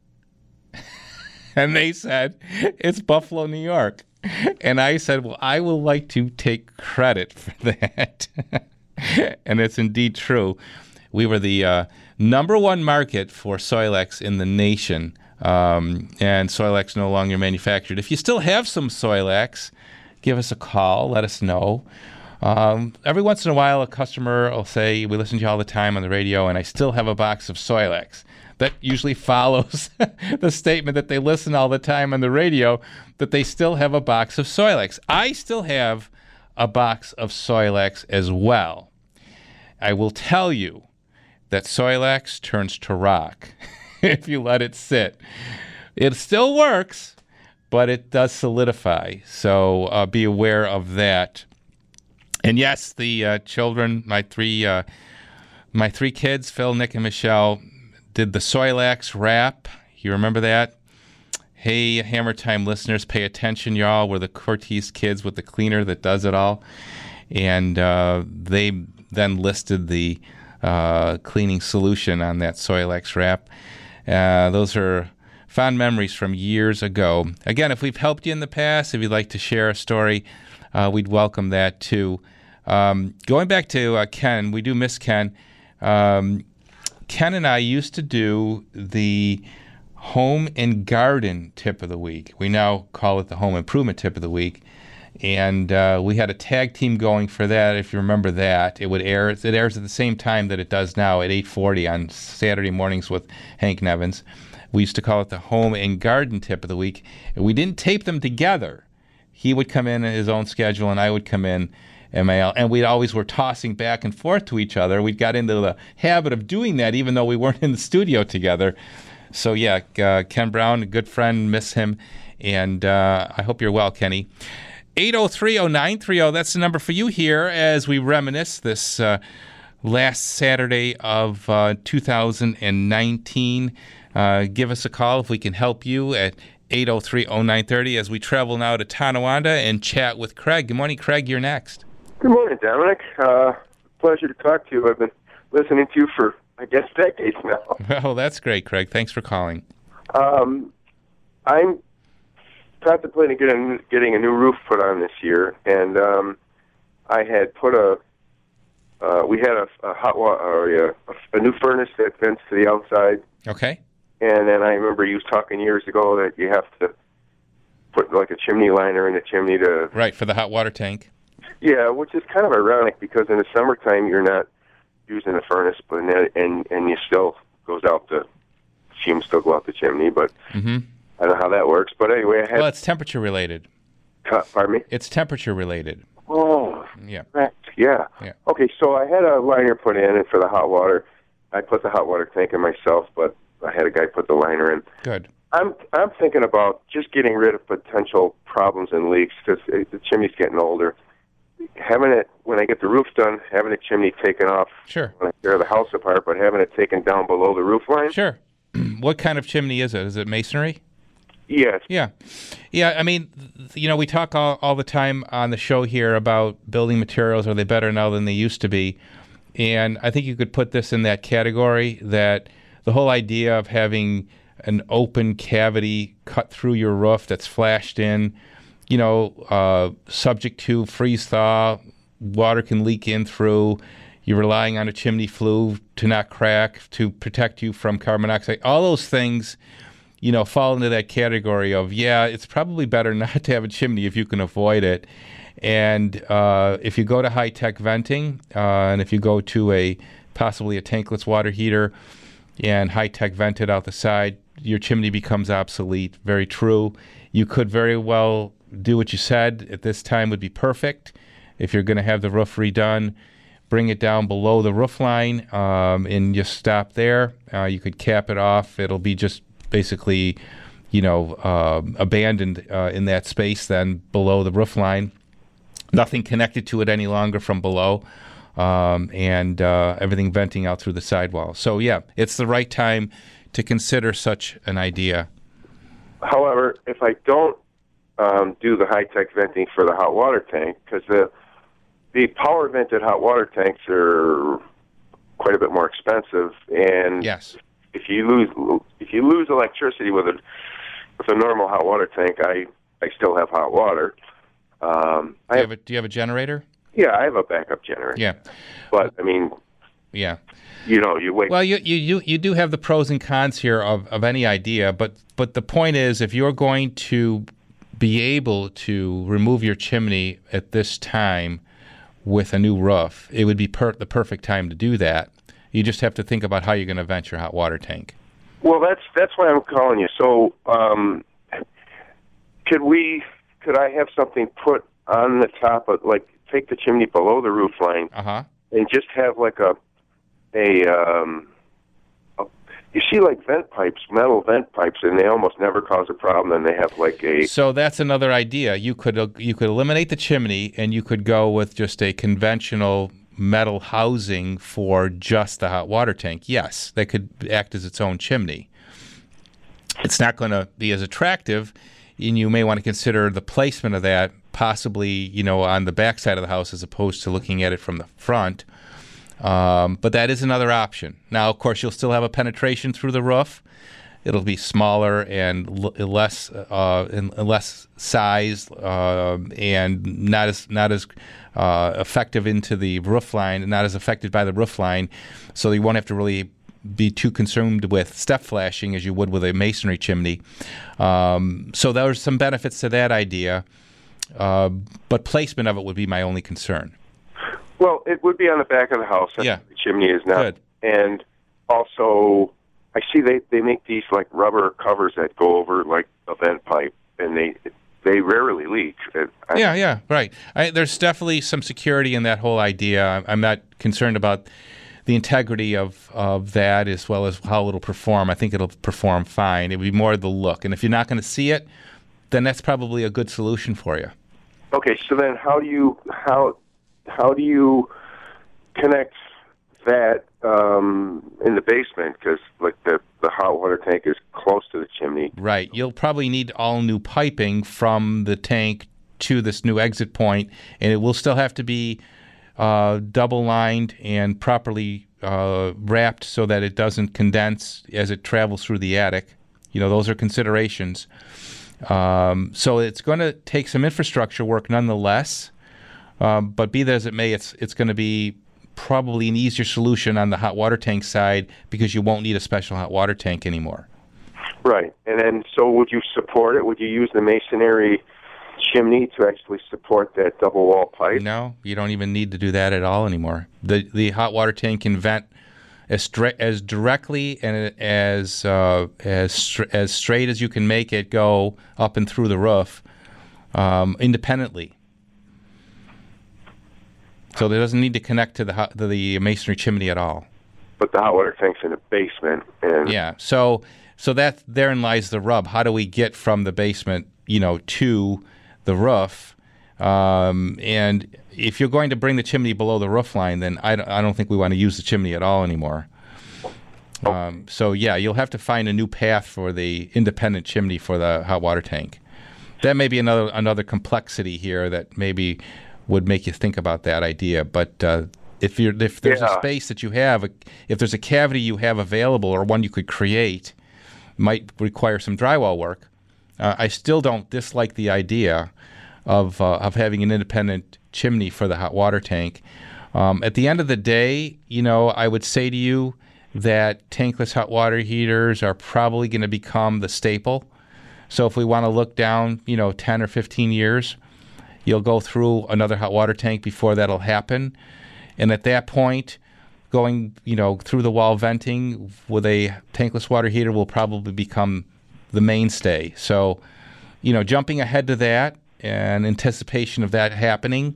And they said, it's Buffalo, New York. And I said, well, I would like to take credit for that. And it's indeed true. We were the uh, number one market for Soilex in the nation, um, and Soilex no longer manufactured. If you still have some Soilex, give us a call. Let us know. Um, every once in a while, a customer will say, we listen to you all the time on the radio, and I still have a box of Soilex. That usually follows the statement that they listen all the time on the radio, that they still have a box of Soilex. I still have a box of Soilex as well. I will tell you that Soilex turns to rock if you let it sit. It still works, but it does solidify. So uh, be aware of that. And yes, the uh, children, my three, uh, my three kids, Phil, Nick, and Michelle, did the Soilex wrap. You remember that? Hey, Hammer Time listeners, pay attention, y'all. We're the Cortez kids with the cleaner that does it all. And uh, they then listed the uh, cleaning solution on that Soilex wrap. Uh, those are fond memories from years ago. Again, if we've helped you in the past, if you'd like to share a story, uh, we'd welcome that too. Um, going back to uh, Ken, we do miss Ken. Um, Ken and I used to do the home and garden tip of the week. We now call it the home improvement tip of the week. And uh, we had a tag team going for that, if you remember that. It would air. It airs at the same time that it does now at eight forty on Saturday mornings with Hank Nevins. We used to call it the home and garden tip of the week. And we didn't tape them together. He would come in on his own schedule, and I would come in. M A L, and we always were tossing back and forth to each other. We got into the habit of doing that, even though we weren't in the studio together. So, yeah, uh, Ken Brown, a good friend, miss him. And uh, I hope you're well, Kenny. eight oh three oh nine three oh, that's the number for you here as we reminisce this uh, last Saturday of uh, two thousand nineteen. Uh, give us a call if we can help you at eight oh three oh nine three oh as we travel now to Tonawanda and chat with Craig. Good morning, Craig. You're next. Good morning, Dominic. Uh, pleasure to talk to you. I've been listening to you for, I guess, decades now. Well, that's great, Craig. Thanks for calling. Um, I'm contemplating getting, getting a new roof put on this year, and um, I had put a, uh, we had a, a hot water, or a, a new furnace that vents to the outside. Okay. And then I remember you was talking years ago that you have to put like a chimney liner in the chimney to... Right, for the hot water tank. Yeah, which is kind of ironic because in the summertime you're not using the furnace, but in the, and and you still goes out the fumes still go out the chimney. But mm-hmm. I don't know how that works. But anyway, I had. Well, it's temperature related. Uh, pardon me. It's temperature related. Oh, yeah. Correct. Yeah. Yeah. Okay, so I had a liner put in, and for the hot water, I put the hot water tank in myself, but I had a guy put the liner in. Good. I'm I'm thinking about just getting rid of potential problems and leaks because the chimney's getting older. Having it, when I get the roof done, having the chimney taken off sure. when I tear the house apart, but having it taken down below the roof line. Sure. What kind of chimney is it? Is it masonry? Yes. Yeah. Yeah, I mean, you know, we talk all, all the time on the show here about building materials. Are they better now than they used to be? And I think you could put this in that category, that the whole idea of having an open cavity cut through your roof that's flashed in, you know, uh, subject to freeze-thaw, water can leak in through, you're relying on a chimney flue to not crack, to protect you from carbon monoxide. All those things, you know, fall into that category of, yeah, it's probably better not to have a chimney if you can avoid it. And uh, if you go to high-tech venting, uh, and if you go to a possibly a tankless water heater and high-tech vented out the side, your chimney becomes obsolete. Very true. You could very well do what you said at this time would be perfect if you're going to have the roof redone. bring it down below the roof line, um, and just stop there. Uh, you could cap it off. It'll be just basically, you know, uh, abandoned uh, in that space then below the roof line. Nothing connected to it any longer from below, um, and uh, everything venting out through the sidewall. So, yeah, it's the right time to consider such an idea. However, if I don't um, do the high-tech venting for the hot water tank, because the the power-vented hot water tanks are quite a bit more expensive, and yes. if you lose if you lose electricity with a with a normal hot water tank, I I still have hot water. Um, do, you have a, do you have a generator? Yeah, I have a backup generator. Yeah, but I mean, yeah, you know, you wait. Well, you you you, you do have the pros and cons here of, of any idea, but but the point is, if you're going to be able to remove your chimney at this time with a new roof, it would be per- the perfect time to do that. You just have to think about how you're going to vent your hot water tank. Well, that's that's why I'm calling you. So, um, could we? Could I have something put on the top of, like, take the chimney below the roof line, uh-huh. and just have like a a um, a, you see like vent pipes, metal vent pipes, and they almost never cause a problem. And they have like a so that's another idea. You could uh, you could eliminate the chimney, and you could go with just a conventional metal housing for just the hot water tank. Yes, that could act as its own chimney. It's not going to be as attractive, and you may want to consider the placement of that possibly, you know, on the back side of the house as opposed to looking at it from the front. Um, but that is another option. Now, of course, you'll still have a penetration through the roof. It'll be smaller and l- less uh, and less size uh, and not as not as uh, effective into the roof line, not as affected by the roof line. So you won't have to really be too consumed with step flashing as you would with a masonry chimney. Um, so there are some benefits to that idea, uh, but placement of it would be my only concern. Well, it would be on the back of the house. Yeah. The chimney is not. Good. And also, I see they, they make these like rubber covers that go over like a vent pipe, and they they rarely leak. I, yeah, yeah, right. I, there's definitely some security in that whole idea. I'm not concerned about the integrity of, of that as well as how it'll perform. I think it'll perform fine. It would be more the look. And if you're not going to see it, then that's probably a good solution for you. Okay, so then how do you how how do you connect that um, in the basement? Because like the the hot water tank is close to the chimney. Right. You'll probably need all new piping from the tank to this new exit point, and it will still have to be uh, double lined and properly uh, wrapped so that it doesn't condense as it travels through the attic. You know, those are considerations. Um, so it's going to take some infrastructure work nonetheless. Um, but be that as it may, it's it's going to be probably an easier solution on the hot water tank side because you won't need a special hot water tank anymore. Right. And then, so would you support it? Would you use the masonry chimney to actually support that double wall pipe? No, you don't even need to do that at all anymore. The the hot water tank can vent as stra- as directly and as uh, as str- as straight as you can make it go up and through the roof um, independently. So it doesn't need to connect to the hot, to the masonry chimney at all. But the hot water tank's in the basement, and yeah. So so that therein lies the rub. How do we get from the basement, you know, to the roof? Um, and if you're going to bring the chimney below the roof line, then I don't, I don't think we want to use the chimney at all anymore. Oh. Um, so yeah, you'll have to find a new path for the independent chimney for the hot water tank. That may be another another complexity here that maybe would make you think about that idea. But uh, if you're if there's yeah. a space that you have, if there's a cavity you have available or one you could create, might require some drywall work. Uh, I still don't dislike the idea of uh, of having an independent chimney for the hot water tank. Um, at the end of the day, you know, I would say to you that tankless hot water heaters are probably going to become the staple. So if we want to look down, you know, ten or fifteen years, you'll go through another hot water tank before that'll happen. And at that point, going, you know, through the wall venting with a tankless water heater will probably become the mainstay. So, you know, jumping ahead to that and anticipation of that happening,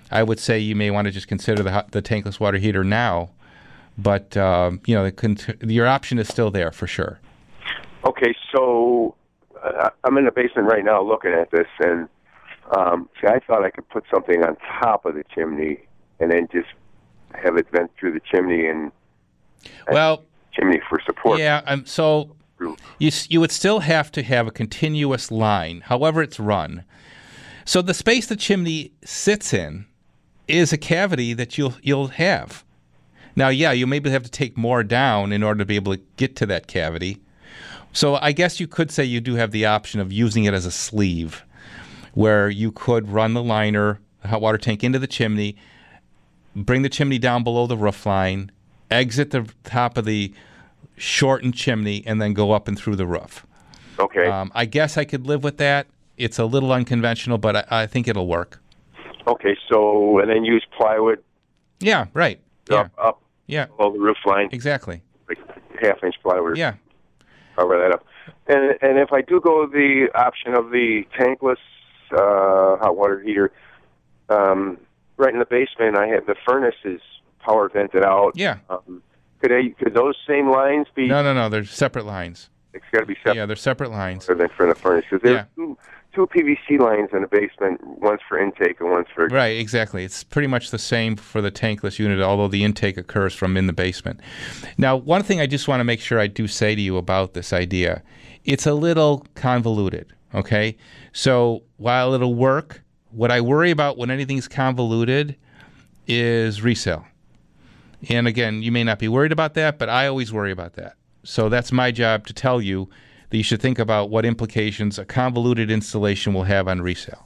I would say you may want to just consider the hot, the tankless water heater now. But, um, you know, the con- your option is still there for sure. Okay, so uh, I'm in the basement right now looking at this, and um, see, I thought I could put something on top of the chimney and then just have it vent through the chimney and well, chimney for support. Yeah, um, so you you would still have to have a continuous line, however it's run. So the space the chimney sits in is a cavity that you'll you'll have. Now, yeah, you maybe have to take more down in order to be able to get to that cavity. So I guess you could say you do have the option of using it as a sleeve, where you could run the liner, the hot water tank, into the chimney, bring the chimney down below the roof line, exit the top of the shortened chimney, and then go up and through the roof. Okay. Um, I guess I could live with that. It's a little unconventional, but I, I think it'll work. Okay, so, and then use plywood. Yeah, right. Up, yeah. up yeah. below the roof line. Exactly. Like half-inch plywood. Yeah. Cover that up. And and if I do go the option of the tankless uh, hot water heater, um, right in the basement, I have the furnace is power vented out. Yeah. Um, could I, could those same lines be? No, no, no. They're separate lines. It's got to be separate. Yeah, they're separate lines. Than for the furnace, because there's Yeah. two, two P V C lines in the basement, one's for intake and one's for. Right, exactly. It's pretty much the same for the tankless unit, although the intake occurs from in the basement. Now, one thing I just want to make sure I do say to you about this idea, it's a little convoluted, okay? So while it'll work, what I worry about when anything's convoluted is resale. And again, you may not be worried about that, but I always worry about that. So that's my job to tell you that you should think about what implications a convoluted installation will have on resale.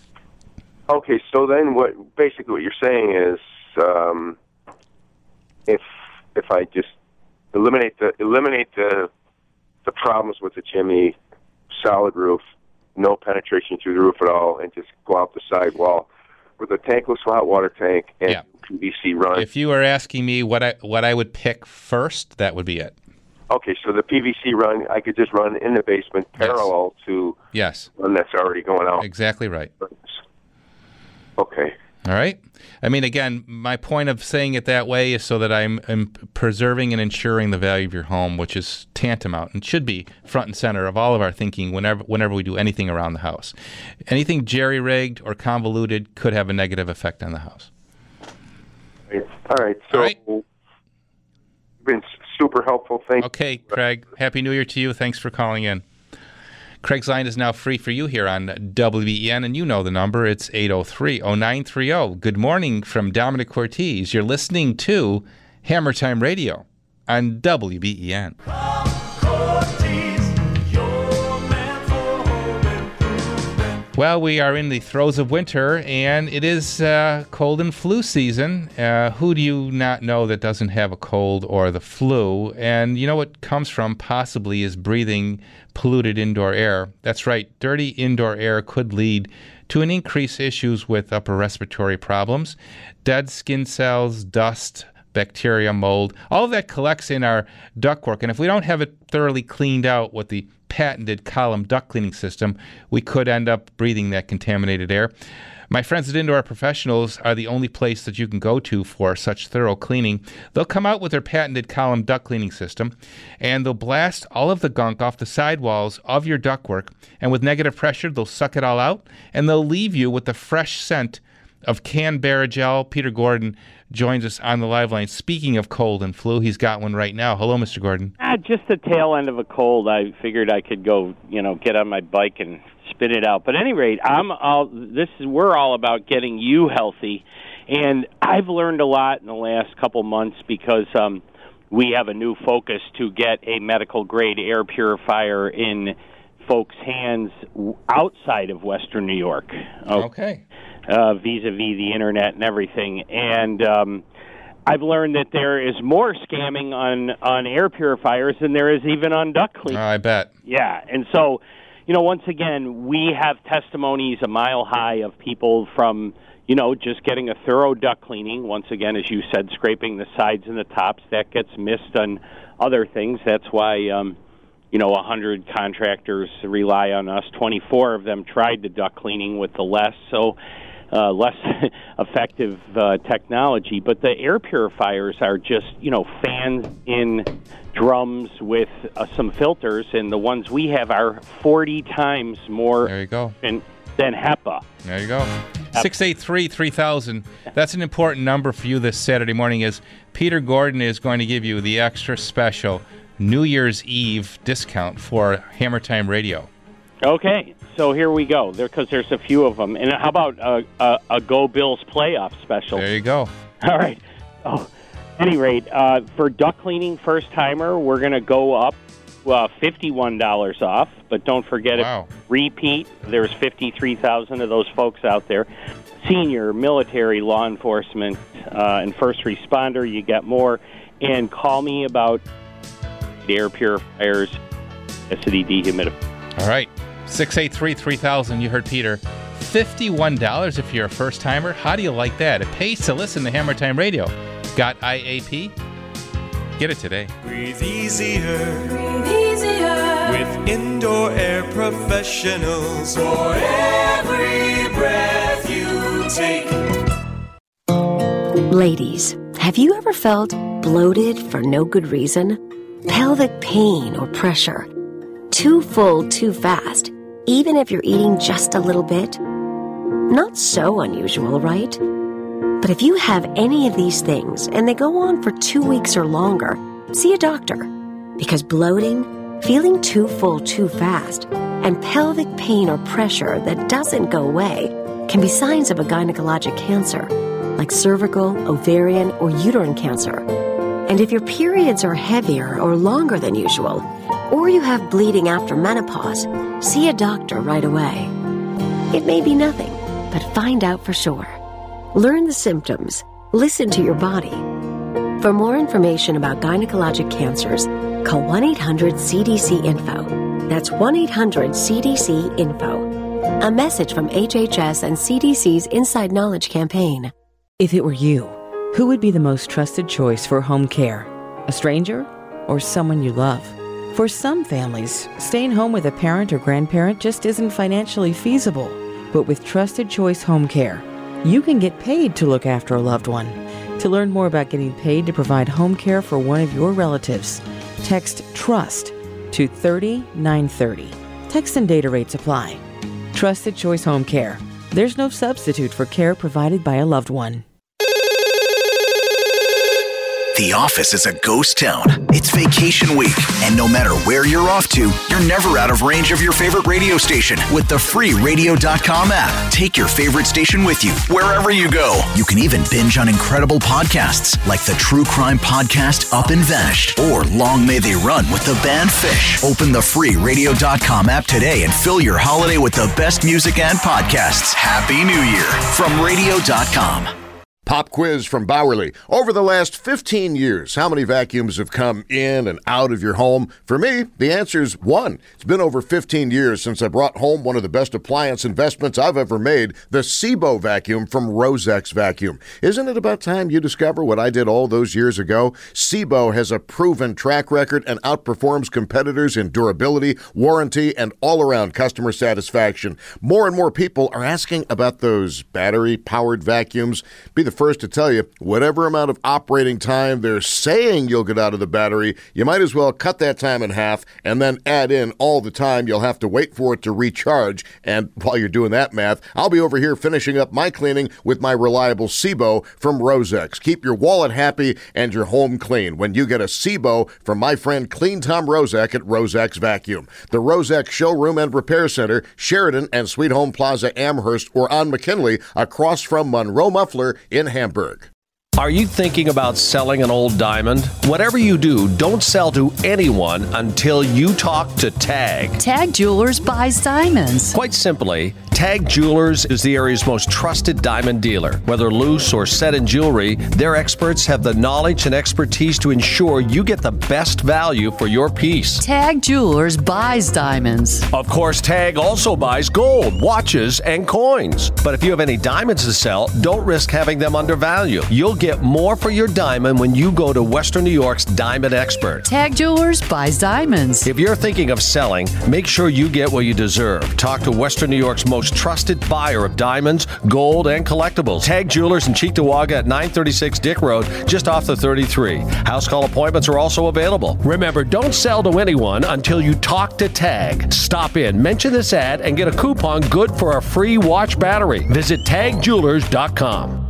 Okay, so then what? Basically, what you're saying is, um, if if I just eliminate the eliminate the the problems with the chimney, solid roof, no penetration through the roof at all, and just go out the side wall with a tankless hot water tank and Yeah. P V C run. If you were asking me what I what I would pick first, that would be it. Okay, so the P V C run, I could just run in the basement parallel to Yes. one that's already going out. Exactly right. Okay. All right. I mean, again, my point of saying it that way is so that I'm, I'm preserving and ensuring the value of your home, which is tantamount and should be front and center of all of our thinking whenever whenever we do anything around the house. Anything jerry-rigged or convoluted could have a negative effect on the house. All right. So, you've been super helpful. Thank Okay, Craig. Happy New Year to you. Thanks for calling in. Craig's line is now free for you here on W B E N, and you know the number. It's eight oh three oh nine three oh. Good morning from Dominic Cortese. You're listening to Hammer Time Radio on W B E N. Well, we are in the throes of winter, and it is uh, cold and flu season. Uh, who do you not know that doesn't have a cold or the flu? And you know what comes from possibly is breathing polluted indoor air. That's right, dirty indoor air could lead to an increased issues with upper respiratory problems, dead skin cells, dust, bacteria, mold. All of that collects in our ductwork, and if we don't have it thoroughly cleaned out with the patented column duct cleaning system, we could end up breathing that contaminated air. My friends at Indoor Professionals are the only place that you can go to for such thorough cleaning. They'll come out with their patented column duct cleaning system, and they'll blast all of the gunk off the sidewalls of your ductwork, and with negative pressure, they'll suck it all out, and they'll leave you with the fresh scent of canned Barrigel. Peter Gordon joins us on the live line. Speaking of cold and flu, he's got one right now. Hello, Mister Gordon. Ah, just the tail end of a cold. I figured I could go, you know, get on my bike and spit it out. But at any rate, I'm all this is we're all about getting you healthy, and I've learned a lot in the last couple months because um, we have a new focus to get a medical grade air purifier in folks' hands outside of Western New York. Okay. Uh, vis-a-vis the internet and everything. And um, I've learned that there is more scamming on, on air purifiers than there is even on duct cleaning. Uh, I bet. Yeah, and so, you know, once again, we have testimonies a mile high of people from, you know, just getting a thorough duct cleaning. Once again, as you said, scraping the sides and the tops. That gets missed on other things. That's why, um, you know, one hundred contractors rely on us. twenty-four of them tried the duct cleaning with the less. So uh, less effective uh, technology. But the air purifiers are just, you know, fans in drums with uh, some filters, and the ones we have are forty times more there you go. than, than HEPA. There you go. six eight three, three thousand. That's an important number for you this Saturday morning, as Peter Gordon is going to give you the extra special New Year's Eve discount for Hammer Time Radio. Okay, so here we go, because there, there's a few of them. And how about a, a, a Go Bills playoff special? There you go. All right. Oh, at any rate, uh, for duct cleaning first-timer, we're going to go up uh, fifty-one dollars off. But don't forget, wow. if repeat, there's fifty-three thousand of those folks out there. Senior, military, law enforcement, uh, and first responder, you get more. And call me about air purifiers, acidity dehumidifier. All right. six eight three, three thousand. You heard Peter. fifty-one dollars if you're a first-timer. How do you like that? It pays to listen to Hammer Time Radio. Got I A P? Get it today. Breathe easier. Breathe easier. With indoor air professionals. For every breath you take. Ladies, have you ever felt bloated for no good reason? Pelvic pain or pressure? Too full, too fast, even if you're eating just a little bit? Not so unusual, right? But if you have any of these things and they go on for two weeks or longer, see a doctor. Because bloating, feeling too full too fast, and pelvic pain or pressure that doesn't go away can be signs of a gynecologic cancer, like cervical, ovarian, or uterine cancer. And if your periods are heavier or longer than usual, or you have bleeding after menopause, see a doctor right away. It may be nothing, but find out for sure. Learn the symptoms. Listen to your body. For more information about gynecologic cancers, call one eight hundred C D C info. That's one eight hundred C D C info. A message from H H S and C D C's Inside Knowledge campaign. If it were you, who would be the most trusted choice for home care? A stranger or someone you love? For some families, staying home with a parent or grandparent just isn't financially feasible. But with Trusted Choice Home Care, you can get paid to look after a loved one. To learn more about getting paid to provide home care for one of your relatives, text TRUST to thirty nine thirty. Text and data rates apply. Trusted Choice Home Care. There's no substitute for care provided by a loved one. The office is a ghost town. It's vacation week. And no matter where you're off to, you're never out of range of your favorite radio station with the free radio dot com app. Take your favorite station with you wherever you go. You can even binge on incredible podcasts like the true crime podcast Up and Vanished or Long May They Run with the band Fish. Open the free radio dot com app today and fill your holiday with the best music and podcasts. Happy New Year from radio dot com. Pop quiz from Bowerly. Over the last fifteen years, how many vacuums have come in and out of your home? For me, the answer is one. It's been over fifteen years since I brought home one of the best appliance investments I've ever made, the Sebo vacuum from Rosex Vacuum. Isn't it about time you discover what I did all those years ago? Sebo has a proven track record and outperforms competitors in durability, warranty, and all-around customer satisfaction. More and more people are asking about those battery-powered vacuums. Be the first to tell you, whatever amount of operating time they're saying you'll get out of the battery, you might as well cut that time in half and then add in all the time you'll have to wait for it to recharge. And while you're doing that math, I'll be over here finishing up my cleaning with my reliable Sebo from Rosex. Keep your wallet happy and your home clean when you get a Sebo from my friend Clean Tom Rozek at Rosex Vacuum. The Rosex Showroom and Repair Center, Sheridan and Sweet Home Plaza Amherst, or on McKinley across from Monroe Muffler in Hamburg. Are you thinking about selling an old diamond? Whatever you do, don't sell to anyone until you talk to TAG. TAG Jewelers buys diamonds. Quite simply, TAG Jewelers is the area's most trusted diamond dealer. Whether loose or set in jewelry, their experts have the knowledge and expertise to ensure you get the best value for your piece. TAG Jewelers buys diamonds. Of course, TAG also buys gold, watches, and coins. But if you have any diamonds to sell, don't risk having them undervalued. You'll get get more for your diamond when you go to Western New York's Diamond Expert. Tag Jewelers buys diamonds. If you're thinking of selling, make sure you get what you deserve. Talk to Western New York's most trusted buyer of diamonds, gold, and collectibles. Tag Jewelers in Cheektowaga at nine thirty-six Dick Road, just off the thirty-three. House call appointments are also available. Remember, don't sell to anyone until you talk to Tag. Stop in, mention this ad, and get a coupon good for a free watch battery. Visit tag jewelers dot com.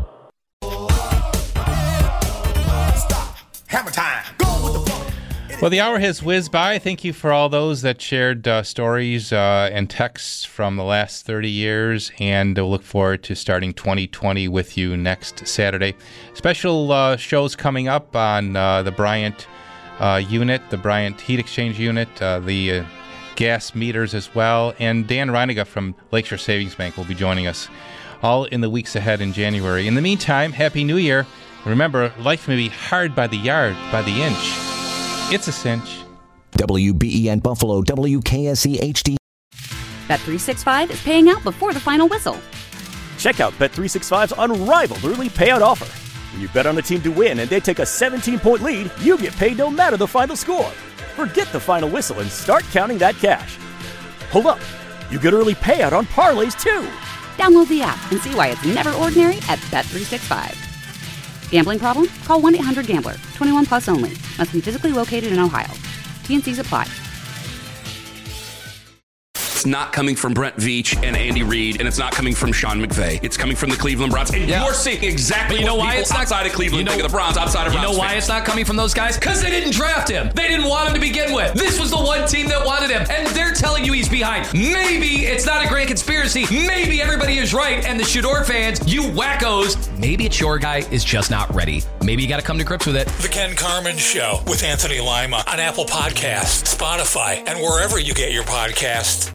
Hammer time. Well, the hour has whizzed by. Thank you for all those that shared uh, stories uh, and texts from the last thirty years, and we'll look forward to starting twenty twenty with you next Saturday. Special uh, shows coming up on uh, the Bryant uh, unit, the Bryant Heat Exchange unit, uh, the uh, gas meters as well, and Dan Reiniger from Lakeshore Savings Bank will be joining us all in the weeks ahead in January. In the meantime, Happy New Year. Remember, life may be hard by the yard, by the inch. It's a cinch. W B E N Buffalo, W K S E H D. Bet three sixty-five is paying out before the final whistle. Check out Bet three sixty-five's unrivaled early payout offer. When you bet on a team to win and they take a seventeen-point lead, you get paid no matter the final score. Forget the final whistle and start counting that cash. Hold up. You get early payout on parlays, too. Download the app and see why it's never ordinary at Bet three sixty-five. Gambling problem? Call one eight hundred gambler. twenty-one plus only. Must be physically located in Ohio. T N Cs apply. It's not coming from Brent Veach and Andy Reid, and it's not coming from Sean McVay. It's coming from the Cleveland Browns. And yeah. you're seeing exactly but you know what why people it's not, outside of Cleveland you know, think of the Browns, outside of You Browns know why fans. it's not coming from those guys? Because they didn't draft him. They didn't want him to begin with. This was the one team that wanted him, and they're telling you he's behind. Maybe it's not a grand conspiracy. Maybe everybody is right, and the Shador fans, you wackos, maybe it's your guy is just not ready. Maybe you got to come to grips with it. The Ken Carman Show with Anthony Lima on Apple Podcasts, Spotify, and wherever you get your podcasts.